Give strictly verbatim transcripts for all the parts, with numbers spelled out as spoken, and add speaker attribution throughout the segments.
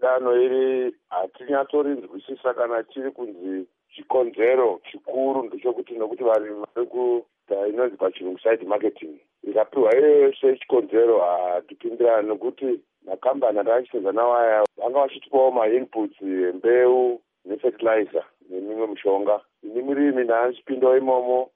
Speaker 1: dano iri hatinyatsorinzwisisa kana chiri kunzi chikonzero chikuru ndechekuti nokuti varimi vari kuita inonzi pachirungu side marketing. Ikapiwa yese chikonzero hatipindirani nokuti makambani atakachisedza nawo aya vanga vachitipawo mainputs mbeu nefertilizer nemimwe mishonga. Ini murimi ndakachipindawo imomo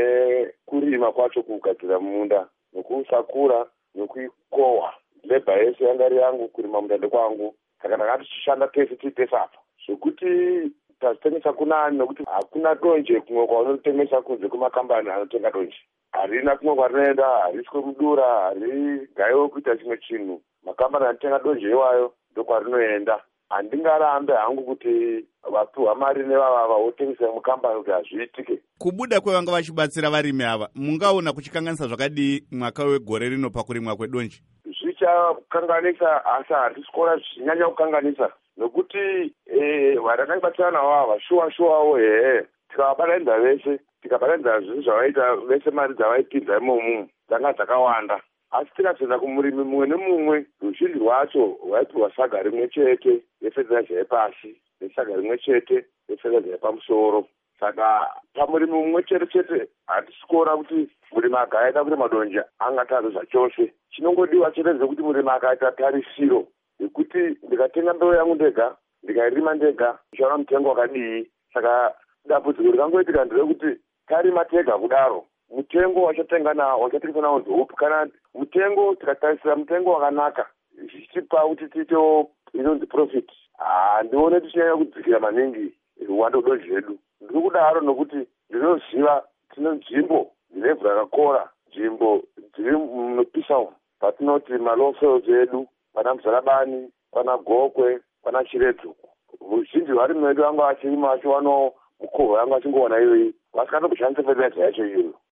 Speaker 1: nekurima kwacho kugadzira munda nokusakura nokuikohwa. Lebha yese yanga iri yangu kurima munda ndekwangu. Saka ndakati tichishanda tese tiri tese apa zvekuti tazitengesa kunani nokuti hakuna donje kumwe kwaunotengesa kunze kumakambani anotenga donje. Harina kumwe kwarinoenda, harisi kwemudura, hari gaiwe kuita chimwe chinhu. Makambani anotenga donje iwayo ndokwarinoenda. Handingarambe hangu kuti vapiwa mari nevavava votengesa mukambani kuti hazviitike.
Speaker 2: Kubuda kwevanga vachibatsira varimi ava, mungaona kuchikanganisa zvakadii mwaka wegore rino pakurimwa kwedonje?
Speaker 1: Zvichakanganisa, asi handisi kuona zvichinyanya kukanganisa nokuti vandakaibatsira navo ava shuwa shuwawo hehe tikavabatanidza vese tikabatanidza zvinhu zvavaita vese mari dzavaipinza imomu dzanga dzakawanda. Asi tikazoenda kumurimi mumwe nemumwe ruzhinji rwacho rwaipiwa saga rimwe chete yefetiliza yepasi nesaga rimwe chete yefetiliza yepamusoro. Saka pamurimi mumwe chete chete hatisi kuona kuti murimi akaita kuti madonje angatadza zvachose. Chinongodiwa chete zvekuti murimi akaita tarisiro yekuti ndikatenga mbeu yangu ndega ndikairima ndega ndichaona mutengo wakadii. Saka dambudziko rikangoitika nderekuti tarima tega kudaro mutengo wachatenga nawo wachatengesa nawo nzoupi. Kana mutengo tikatarisira mutengo wakanaka zvichitipa kuti tiitewo inonzi profit, handione tichinyanya kudzikira maningi ruwando donje redu. Ndiri kudaro nokuti ndinoziva tine nzvimbo dzine rakakora, nzvimbo dziri munopisa umu patinoti malow soils edu, pana Muzarabani, pana Gokwe, pana Chiredzuku. Ruzhinji varimi vedu vanga vachirima vachiwanawo mukohwo yanga vachingowana iyoyi vasikatokushandisa fertilizer yacho iyoyo.